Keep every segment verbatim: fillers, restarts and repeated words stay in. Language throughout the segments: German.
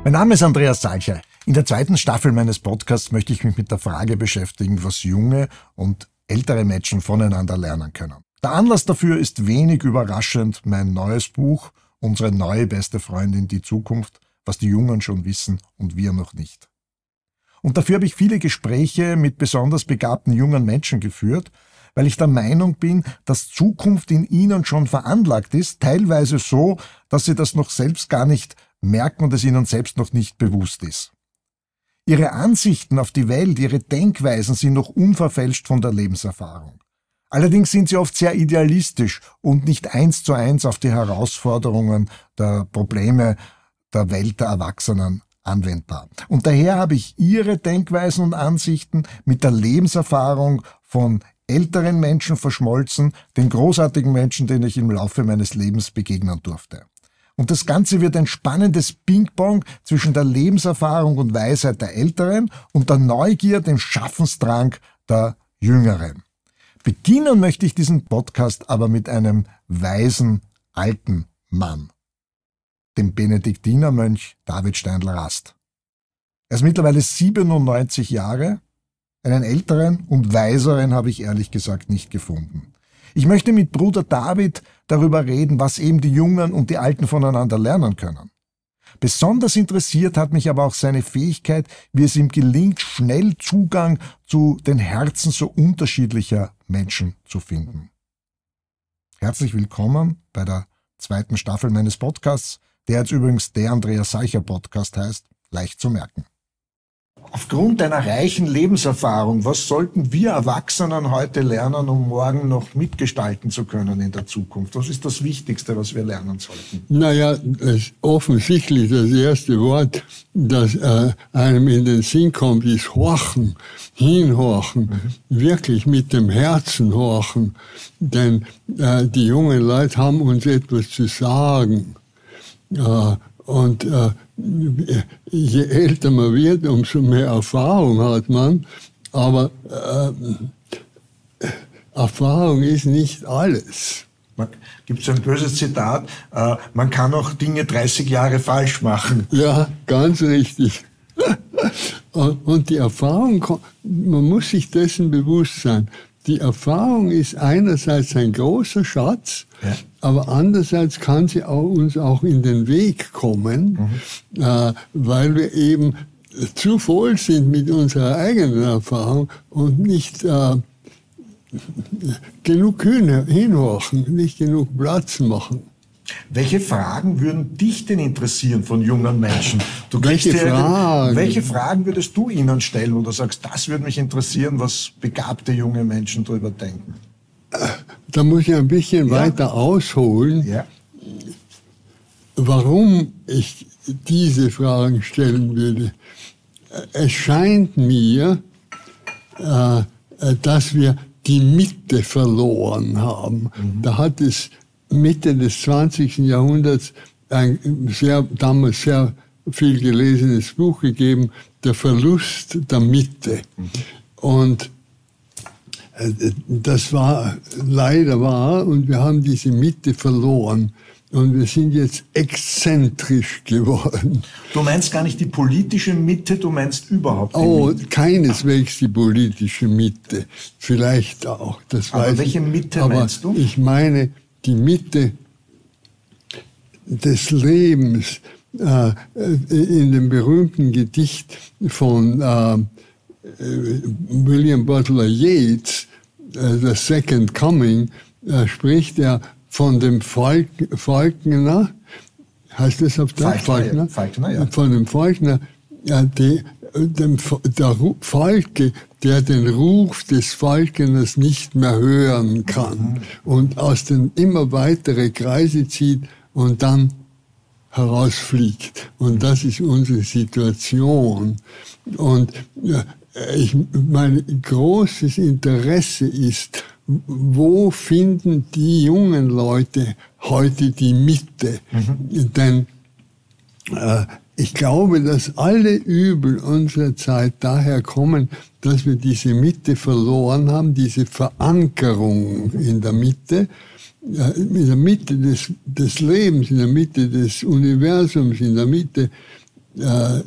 Mein Name ist Andreas Salcher. In der zweiten Staffel meines Podcasts möchte ich mich mit der Frage beschäftigen, was junge und ältere Menschen voneinander lernen können. Der Anlass dafür ist wenig überraschend mein neues Buch, Unsere neue beste Freundin, die Zukunft, was die Jungen schon wissen und wir noch nicht. Und dafür habe ich viele Gespräche mit besonders begabten jungen Menschen geführt, weil ich der Meinung bin, dass Zukunft in ihnen schon veranlagt ist, teilweise so, dass sie das noch selbst gar nicht merken und es ihnen selbst noch nicht bewusst ist. Ihre Ansichten auf die Welt, ihre Denkweisen sind noch unverfälscht von der Lebenserfahrung. Allerdings sind sie oft sehr idealistisch und nicht eins zu eins auf die Herausforderungen der Probleme der Welt der Erwachsenen anwendbar. Und daher habe ich ihre Denkweisen und Ansichten mit der Lebenserfahrung von älteren Menschen verschmolzen, den großartigen Menschen, denen ich im Laufe meines Lebens begegnen durfte. Und das Ganze wird ein spannendes Ping-Pong zwischen der Lebenserfahrung und Weisheit der Älteren und der Neugier, dem Schaffensdrang der Jüngeren. Beginnen möchte ich diesen Podcast aber mit einem weisen, alten Mann, dem Benediktinermönch David Steindl-Rast. Er ist mittlerweile siebenundneunzig Jahre. Einen älteren und weiseren habe ich ehrlich gesagt nicht gefunden. Ich möchte mit Bruder David darüber reden, was eben die Jungen und die Alten voneinander lernen können. Besonders interessiert hat mich aber auch seine Fähigkeit, wie es ihm gelingt, schnell Zugang zu den Herzen so unterschiedlicher Menschen zu finden. Herzlich willkommen bei der zweiten Staffel meines Podcasts, der jetzt übrigens der Andreas Salcher Podcast heißt, leicht zu merken. Aufgrund deiner reichen Lebenserfahrung, was sollten wir Erwachsenen heute lernen, um morgen noch mitgestalten zu können in der Zukunft? Was ist das Wichtigste, was wir lernen sollten? Naja, das offensichtlich das erste Wort, das äh, einem in den Sinn kommt, ist horchen, hinhorchen, mhm. wirklich mit dem Herzen horchen. Denn äh, die jungen Leute haben uns etwas zu sagen. Äh, und äh, je älter man wird, umso mehr Erfahrung hat man. Aber äh, Erfahrung ist nicht alles. Gibt es ein böses Zitat, äh, man kann auch Dinge dreißig Jahre falsch machen. Ja, ganz richtig. Und die Erfahrung, man muss sich dessen bewusst sein. Die Erfahrung ist einerseits ein großer Schatz, ja. aber andererseits kann sie auch uns auch in den Weg kommen, mhm. äh, weil wir eben zu voll sind mit unserer eigenen Erfahrung und nicht äh, genug hinhorchen, nicht genug Platz machen. Welche Fragen würden dich denn interessieren von jungen Menschen? Du welche dir, Fragen? Welche Fragen würdest du ihnen stellen, wo du sagst, das würde mich interessieren, was begabte junge Menschen darüber denken? Da muss ich ein bisschen ja. weiter ausholen, ja. warum ich diese Fragen stellen würde. Es scheint mir, äh, dass wir die Mitte verloren haben. Mhm. Da hat es Mitte des zwanzigsten Jahrhunderts ein sehr, damals sehr viel gelesenes Buch gegeben, Der Verlust der Mitte. Mhm. Und das war leider wahr und wir haben diese Mitte verloren. Und wir sind jetzt exzentrisch geworden. Du meinst gar nicht die politische Mitte, du meinst überhaupt die oh, Mitte? Oh, keineswegs die politische Mitte. Vielleicht auch. Das Aber weiß welche ich. Mitte Aber meinst du? Ich meine die Mitte des Lebens. Äh, in dem berühmten Gedicht von äh, William Butler Yeats, äh, The Second Coming, äh, spricht er von dem Falk, Falkner, heißt das auf Deutsch? Falkner, Falkner, ja. Von dem Falkner, ja, die, dem, der Falke, der den Ruf des Falkeners nicht mehr hören kann mhm. und aus den immer weitere Kreise zieht und dann herausfliegt. Und das ist unsere Situation. Und ja, ich, mein großes Interesse ist, wo finden die jungen Leute heute die Mitte? Mhm. Denn äh, ich glaube, dass alle Übel unserer Zeit daher kommen, dass wir diese Mitte verloren haben, diese Verankerung in der Mitte, äh, in der Mitte des, des Lebens, in der Mitte des Universums, in der Mitte äh,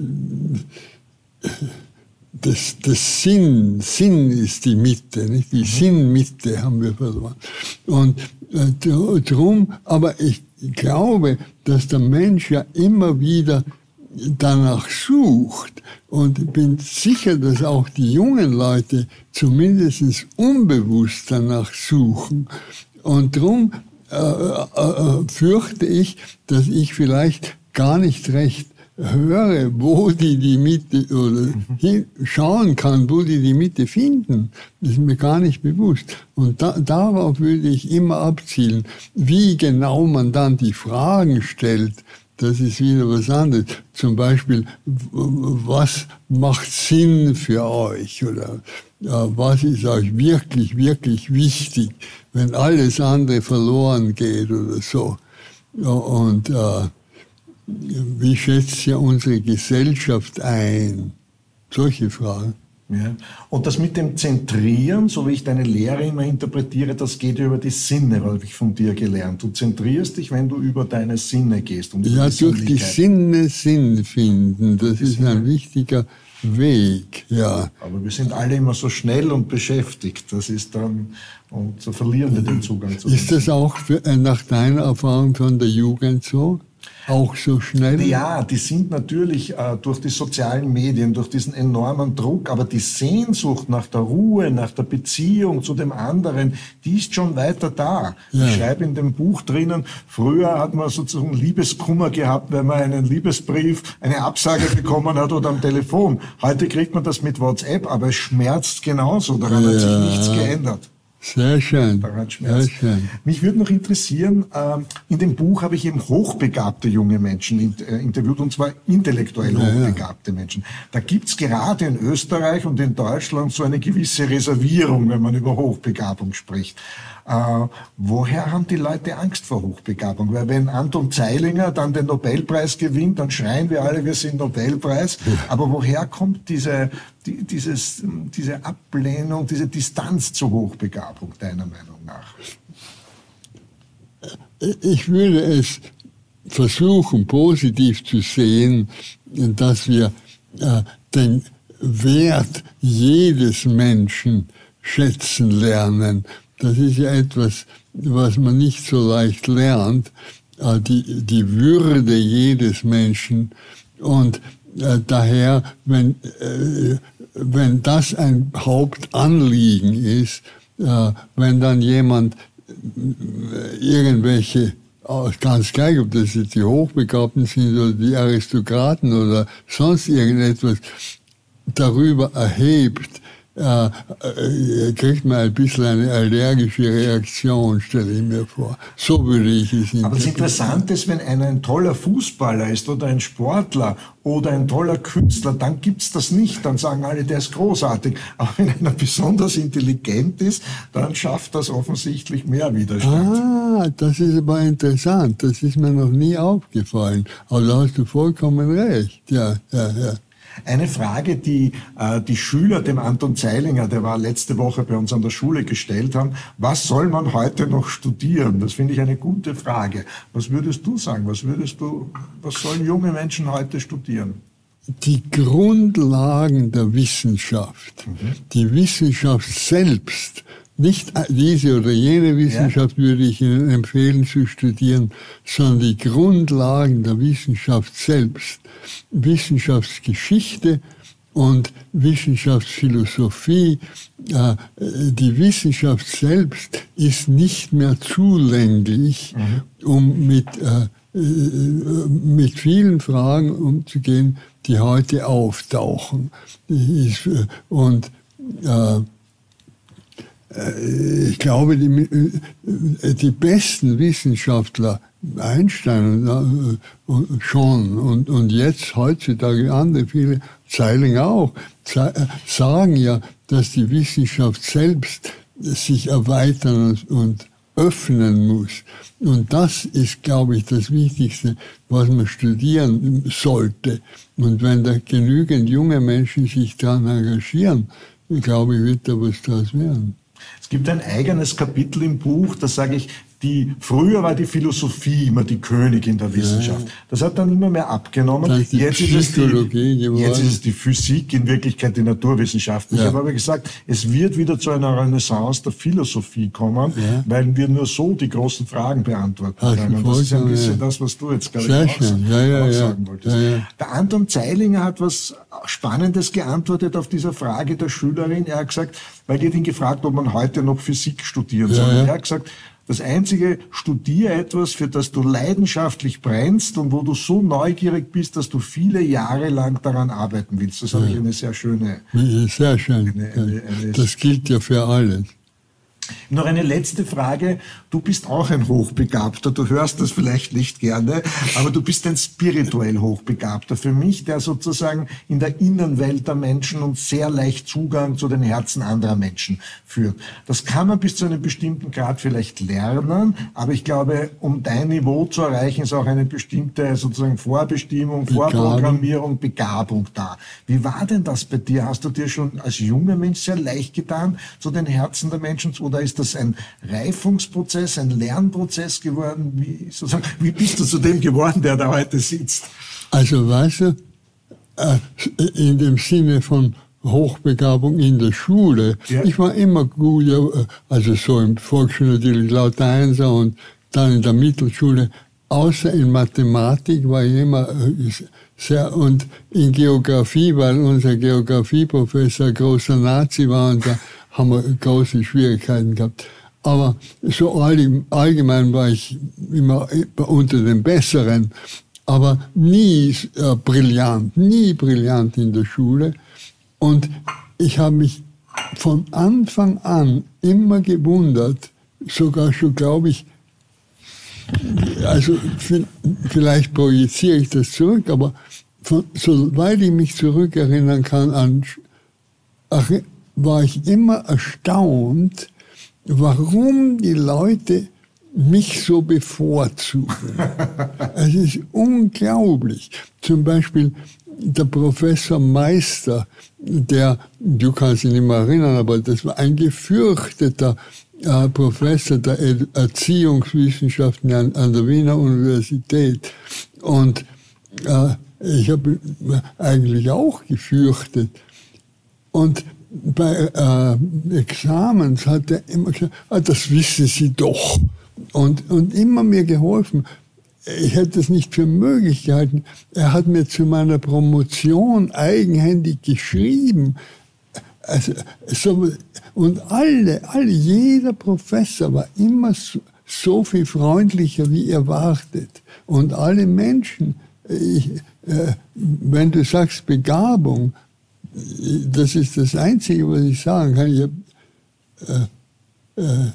das, das Sinn, Sinn ist die Mitte, nicht? Die mhm. Sinnmitte haben wir verloren. Und äh, drum, aber ich glaube, dass der Mensch ja immer wieder danach sucht. Und ich bin sicher, dass auch die jungen Leute zumindest unbewusst danach suchen. Und darum äh, äh, fürchte ich, dass ich vielleicht gar nicht recht höre, wo die die Mitte, oder mhm. schauen kann, wo die die Mitte finden. Das ist mir gar nicht bewusst. Und da, darauf würde ich immer abzielen. Wie genau man dann die Fragen stellt, das ist wieder was anderes. Zum Beispiel, was macht Sinn für euch? Oder ja, was ist euch wirklich, wirklich wichtig, wenn alles andere verloren geht oder so? Und äh, wie schätzt ihr unsere Gesellschaft ein? Solche Fragen. Ja. Und das mit dem Zentrieren, so wie ich deine Lehre immer interpretiere, das geht über die Sinne, habe ich von dir gelernt. Du zentrierst dich, wenn du über deine Sinne gehst. Um ja, die durch die Sinne Sinn finden, das ist ein wichtiger Weg. Ja. Aber wir sind alle immer so schnell und beschäftigt. Das ist dann, und so verlieren wir den Zugang zu Ist das auch für, nach deiner Erfahrung von der Jugend so? Auch so schnell? Ja, die sind natürlich äh, durch die sozialen Medien, durch diesen enormen Druck, aber die Sehnsucht nach der Ruhe, nach der Beziehung zu dem anderen, die ist schon weiter da. Ja. Ich schreibe in dem Buch drinnen, früher hat man sozusagen Liebeskummer gehabt, wenn man einen Liebesbrief, eine Absage bekommen hat oder am Telefon. Heute kriegt man das mit WhatsApp, aber es schmerzt genauso, daran ja. hat sich nichts geändert. Sehr schön. Sehr schön. Mich würde noch interessieren, äh, in dem Buch habe ich eben hochbegabte junge Menschen in, äh, interviewt, und zwar intellektuell ja, hochbegabte ja. Menschen. Da gibt's gerade in Österreich und in Deutschland so eine gewisse Reservierung, wenn man über Hochbegabung spricht. Äh, woher haben die Leute Angst vor Hochbegabung? Weil wenn Anton Zeilinger dann den Nobelpreis gewinnt, dann schreien wir alle, wir sind Nobelpreis. Ja. Aber woher kommt diese, die, dieses, diese Ablehnung, diese Distanz zur Hochbegabung, deiner Meinung nach? Ich würde es versuchen, positiv zu sehen, dass wir äh, den Wert jedes Menschen schätzen lernen. Das ist ja etwas, was man nicht so leicht lernt, äh, die, die Würde jedes Menschen. Und äh, daher, wenn, äh, wenn das ein Hauptanliegen ist, äh, wenn dann jemand äh, irgendwelche, ganz gleich, ob das jetzt die Hochbegabten sind oder die Aristokraten oder sonst irgendetwas, darüber erhebt, äh, äh, kriegt man ein bisschen eine allergische Reaktion, stelle ich mir vor. So würde ich es interpretieren. Aber das Interessante ist, wenn einer ein toller Fußballer ist oder ein Sportler oder ein toller Künstler, dann gibt's das nicht. Dann sagen alle, der ist großartig. Aber wenn einer besonders intelligent ist, dann schafft das offensichtlich mehr Widerstand. Ah, das ist aber interessant. Das ist mir noch nie aufgefallen. Aber da hast du vollkommen recht. Ja, ja, ja. Eine Frage, die äh, die Schüler dem Anton Zeilinger, der war letzte Woche bei uns an der Schule, gestellt haben: Was soll man heute noch studieren? Das finde ich eine gute Frage. Was würdest du sagen? Was würdest du, was sollen junge Menschen heute studieren? Die Grundlagen der Wissenschaft, mhm. die Wissenschaft selbst. Nicht diese oder jene Wissenschaft ja. würde ich Ihnen empfehlen zu studieren, sondern die Grundlagen der Wissenschaft selbst. Wissenschaftsgeschichte und Wissenschaftsphilosophie. Die Wissenschaft selbst ist nicht mehr zulänglich, mhm. um mit, mit vielen Fragen umzugehen, die heute auftauchen. Und ich glaube, die, die besten Wissenschaftler, Einstein schon und, und jetzt heutzutage andere, viele, Zeilinger auch, sagen ja, dass die Wissenschaft selbst sich erweitern und öffnen muss. Und das ist, glaube ich, das Wichtigste, was man studieren sollte. Und wenn da genügend junge Menschen sich daran engagieren, glaube ich, wird da was draus werden. Es gibt ein eigenes Kapitel im Buch, da sage ich, die, früher war die Philosophie immer die Königin der Wissenschaft. Ja. Das hat dann immer mehr abgenommen. Jetzt ist, es die, jetzt ist es die Physik, in Wirklichkeit die Naturwissenschaften. Ja. Ich habe aber gesagt, es wird wieder zu einer Renaissance der Philosophie kommen, ja. weil wir nur so die großen Fragen beantworten Ach, können. Das ist ein bisschen ja. das, was du jetzt, glaube Sehr ich, auch, schön. Ja, ja, auch ja. sagen wolltest. Ja, ja. Der Anton Zeilinger hat was Spannendes geantwortet auf dieser Frage der Schülerin. Er hat gesagt, weil ihr ihn gefragt, ob man heute noch Physik studieren soll. Ja, ja. Er hat gesagt, das einzige, studiere etwas, für das du leidenschaftlich brennst und wo du so neugierig bist, dass du viele Jahre lang daran arbeiten willst. Das ja. habe ich eine sehr schöne... Sehr schön. Eine, eine, eine das gilt ja für alles. Noch eine letzte Frage. Du bist auch ein Hochbegabter. Du hörst das vielleicht nicht gerne, aber du bist ein spirituell Hochbegabter. Für mich, der sozusagen in der Innenwelt der Menschen und sehr leicht Zugang zu den Herzen anderer Menschen führt. Das kann man bis zu einem bestimmten Grad vielleicht lernen, aber ich glaube, um dein Niveau zu erreichen, ist auch eine bestimmte sozusagen Vorbestimmung, Begabung. Vorprogrammierung, Begabung da. Wie war denn das bei dir? Hast du dir schon als junger Mensch sehr leicht getan, zu den Herzen der Menschen zu, oder ist das ein Reifungsprozess, ein Lernprozess geworden? Wie, sozusagen, wie bist du zu dem geworden, der da heute sitzt? Also weißt du, in dem Sinne von Hochbegabung in der Schule, ja. Ich war immer gut, also so im Volksschule natürlich lauter Einser und dann in der Mittelschule, außer in Mathematik war ich immer sehr, und in Geografie, weil unser Geografieprofessor ein großer Nazi war und da haben wir große Schwierigkeiten gehabt. Aber so allgemein war ich immer unter den Besseren, aber nie äh, brillant, nie brillant in der Schule. Und ich habe mich von Anfang an immer gewundert, sogar schon, glaube ich, also vielleicht projiziere ich das zurück, aber von, soweit ich mich zurückerinnern kann, an, war ich immer erstaunt, warum die Leute mich so bevorzugen. Es ist unglaublich. Zum Beispiel der Professor Meister, der, du kannst ihn nicht mehr erinnern, aber das war ein gefürchteter äh, Professor der Erziehungswissenschaften an, an der Wiener Universität. Und äh, ich habe eigentlich auch gefürchtet. Und bei äh, Examens hat er immer gesagt, ah, das wissen Sie doch. Und, und immer mir geholfen. Ich hätte es nicht für möglich gehalten. Er hat mir zu meiner Promotion eigenhändig geschrieben. Also, so, und alle, alle, jeder Professor war immer so, so viel freundlicher wie erwartet. Und alle Menschen, ich, äh, wenn du sagst Begabung, das ist das Einzige, was ich sagen kann. Ich habe äh, äh,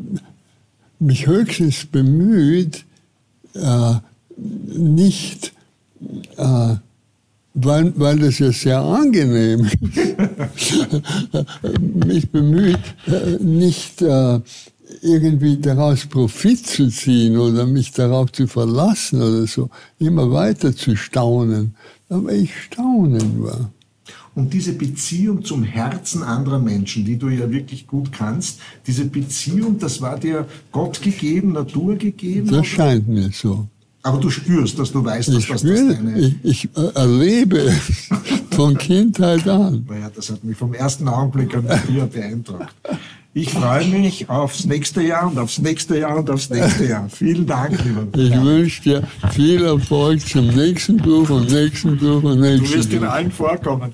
mich höchstens bemüht, äh, nicht, äh, weil, weil das ja sehr angenehm ist, mich bemüht, äh, nicht äh, irgendwie daraus Profit zu ziehen oder mich darauf zu verlassen oder so, immer weiter zu staunen. Aber ich staunen nur. Und diese Beziehung zum Herzen anderer Menschen, die du ja wirklich gut kannst, diese Beziehung, das war dir Gott gegeben, Natur gegeben? Das oder? Scheint mir so. Aber du spürst, dass du weißt, dass ich das, spüre, das deine... Ich, ich erlebe es von Kindheit an. Naja, das hat mich vom ersten Augenblick an dir beeindruckt. Ich freue mich aufs nächste Jahr und aufs nächste Jahr und aufs nächste Jahr. Vielen Dank, lieber. Ich ja. wünsche dir viel Erfolg zum nächsten Buch und nächsten Buch und nächsten Buch. Du wirst in allen vorkommen.